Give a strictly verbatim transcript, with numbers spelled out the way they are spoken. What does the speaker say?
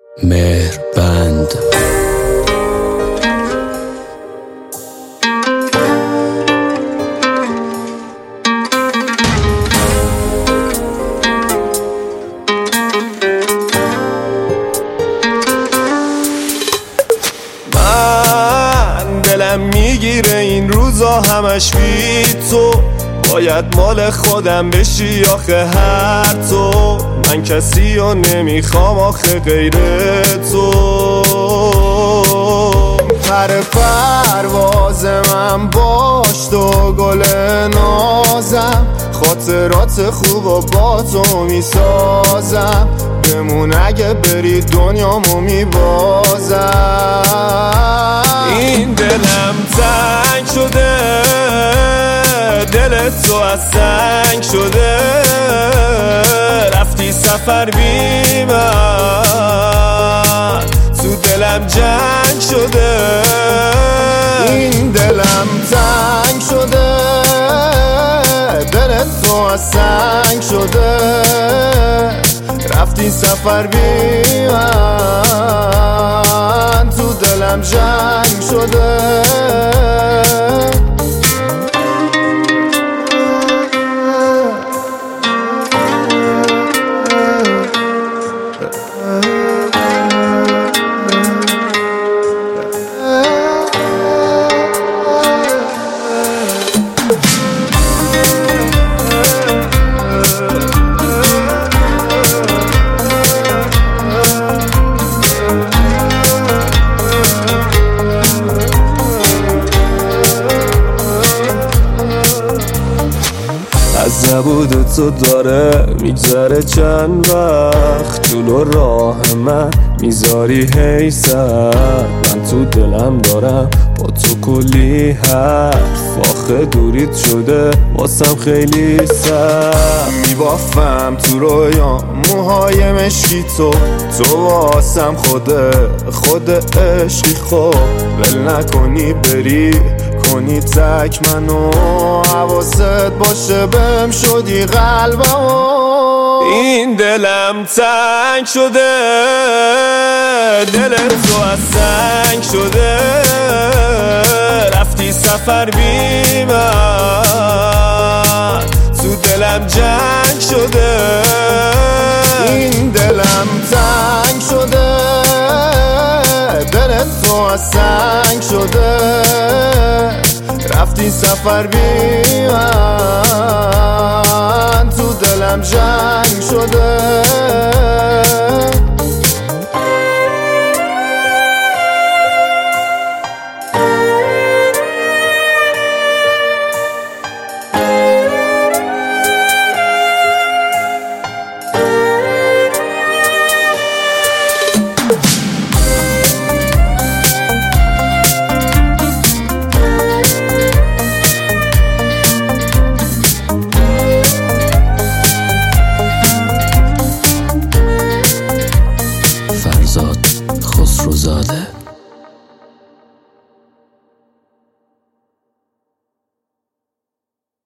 مهربند. من دلم میگیره این روزا همش بی تو، باید مال خودم بشی آخه هر تو. من کسی رو نمیخوام آخه غیر تو. پر پرواز من باش تو گل نازم، خاطرات خوب و با تو میسازم. بمون اگه بری دنیامو میبازم. این دلم تنگ شده، دل تو از سنگ شده. رفتی سفر بی من، تو دلم جنگ شده. این دلم تنگ شده، دل تو از سنگ شده. رفتی سفر بی من، تو دلم جنگ شده. از نبود تو داره میگذره چند وقت، جلو راه من میذاری هی سر. من تو دلم دارم با تو کلی حرف، آخه دوریت شده واسم خیلی سر. میبافم تو رویا موهای مشکی تو، تو واسم خوده خود عشقی. خب ول نکنی بری کنی تک منو، حواست باشه بهم شدی قلبمو. این دلم تنگ شده، دل تو از سنگ شده. رفتی سفر بی من، تو دلم جنگ شده. این دلم تنگ شده، دل تو از سنگ شده. رفتی سفر بی من، تو دلم جنگ شده.